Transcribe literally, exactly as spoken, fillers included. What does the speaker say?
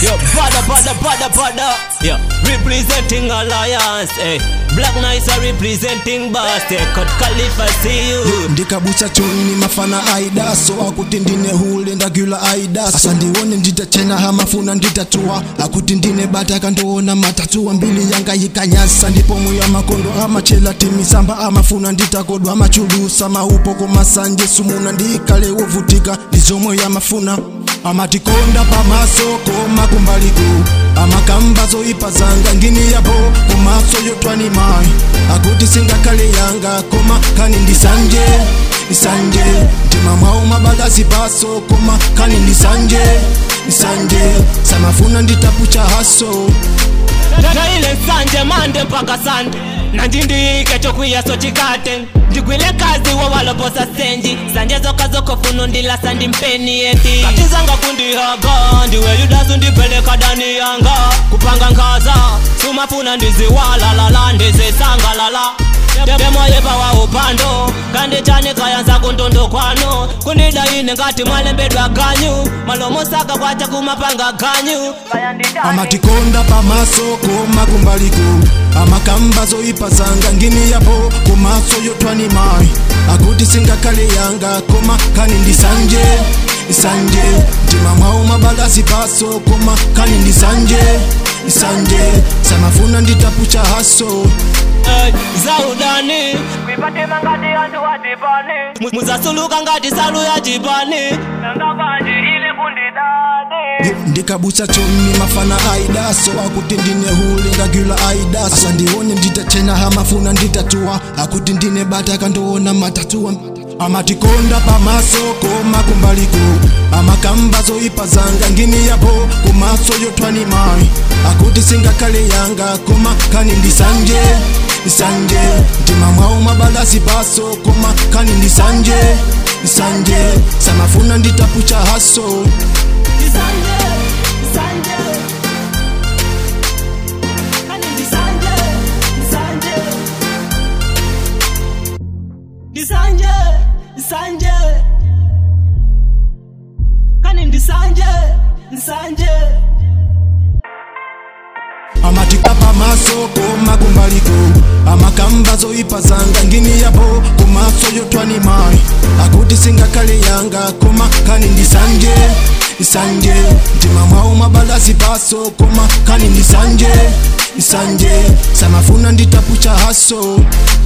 Yo, bada, bada, bada, bada. Yo, representing Alliance, eh. Black Knights are representing Basti. Cut Khalifa, see you. Ndikabucha choni mafana aida. So akutindine hule ndagula aida. Asa ndione nditachena hamafuna nditatua. Akutindine bata kandoona matatua. Mbili yanga yikanyasa ndipo muya makondo. Ama chela timisamba amafuna nditakodwa. Ama chulusa maupoko masanje sumuna. Ndikale uvutika nizomo ya mafuna. Amatikonda pamasoko makumbaliko. Amakambazo ipazanga ngini yabo. Kumaso yotwani mai. Akuti singakale yanga koma kani ndisanje Nisanje Tima mwao mabagazi paso koma kani ndisanje Nisanje Samafuna nditapucha haso Taile sanje mande mpaka sande Nanjindi kecho kuya so chikate Ndikwile kazi wa waloposa senji Sanje zoka zoko funo ndila sandi mpeni eti Katizanga kundi haga Ndiwe yudazu ndipele kadani yanga Kupanga nkaza Sumafuna ndizi wala lala Ndizi sanga lala Demo yepa wa upando Kandi chani kayanza kuntondo kwano Kunida ine ngati mwalembedwa ganyu Malomo saka kwa chaku mapanga ganyu Amatikonda pamasoko makumbaliko Amakambazo ipazanga ngini yapo Kumaso yotwani mai Akuti singakale yanga koma kani ndisanje Nisanje Tima mwao mabagazi paso koma kani ndisanje Nisanje Samafuna nditapucha haso Hey, Zaudani Wipate mangati andu wa jibani Muzasuluka ngati salu ya jibani Nangabaji ile kundi dani Ndikabucha choni mafana aida. So akutindine hule ndagula aida. Asa ndione nditachena hamafuna nditatua. Akutindine bata kandoona matatua. Amatikonda pamasoko makumbaliko. Amakambazo ipazanga ngini yapo. Kumaso yotwani mai. Akuti singakale yanga koma kani ndisanje Nisanje Tima mwao mabagazi paso koma kani ndisanje Nisanje Samafuna nditapucha haso Nisanje Nisanje Kani ndisanje Nisanje Nisanje Nisanje Kani ndisanje Nisanje Amatikapa masoko makumbaliko. Amakambazo ipazanga ngini yapo. Kumaso yotwani mai. Akuti singakale yanga koma kani ndisanje Nisanje Tima mwao mabagazi paso koma kani ndisanje Nisanje Samafuna nditapucha haso